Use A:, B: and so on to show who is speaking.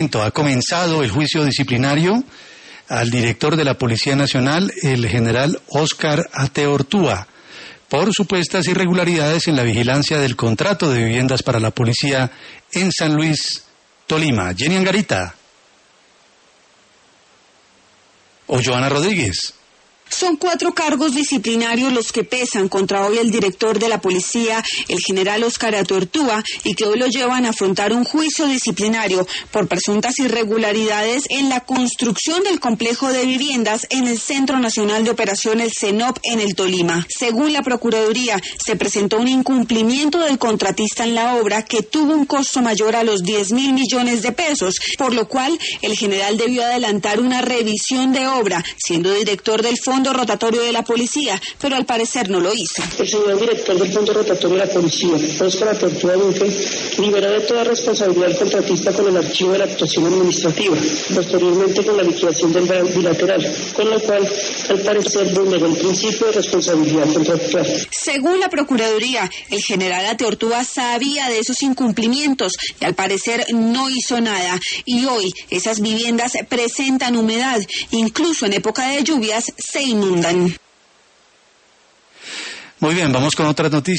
A: Ha comenzado el juicio disciplinario al director de la Policía Nacional, el general Óscar Ateortúa, por supuestas irregularidades en la vigilancia del contrato de viviendas para la policía en San Luis, Tolima. Jenny Angarita o Joana Rodríguez.
B: Son 4 cargos disciplinarios los que pesan contra hoy el director de la policía, el general Óscar Ateortúa, y que hoy lo llevan a afrontar un juicio disciplinario por presuntas irregularidades en la construcción del complejo de viviendas en el Centro Nacional de Operaciones CENOP en el Tolima. Según la Procuraduría, se presentó un incumplimiento del contratista en la obra que tuvo un costo mayor a los 10.000 millones de pesos, por lo cual el general debió adelantar una revisión de obra, siendo director del Fondo Rotatorio de la Policía, pero al parecer no lo hizo.
C: El señor director del Fondo Rotatorio de la Policía, Óscar Ateortúa, liberó de toda responsabilidad al contratista con el archivo de la actuación administrativa, posteriormente con la liquidación del bilateral, con lo cual, al parecer, vulneró el principio de responsabilidad contractual.
B: Según la Procuraduría, el general Ateortúa sabía de esos incumplimientos y al parecer no hizo nada, y hoy esas viviendas presentan humedad, incluso en época de lluvias se inundan.
A: Muy bien, vamos con otras noticias.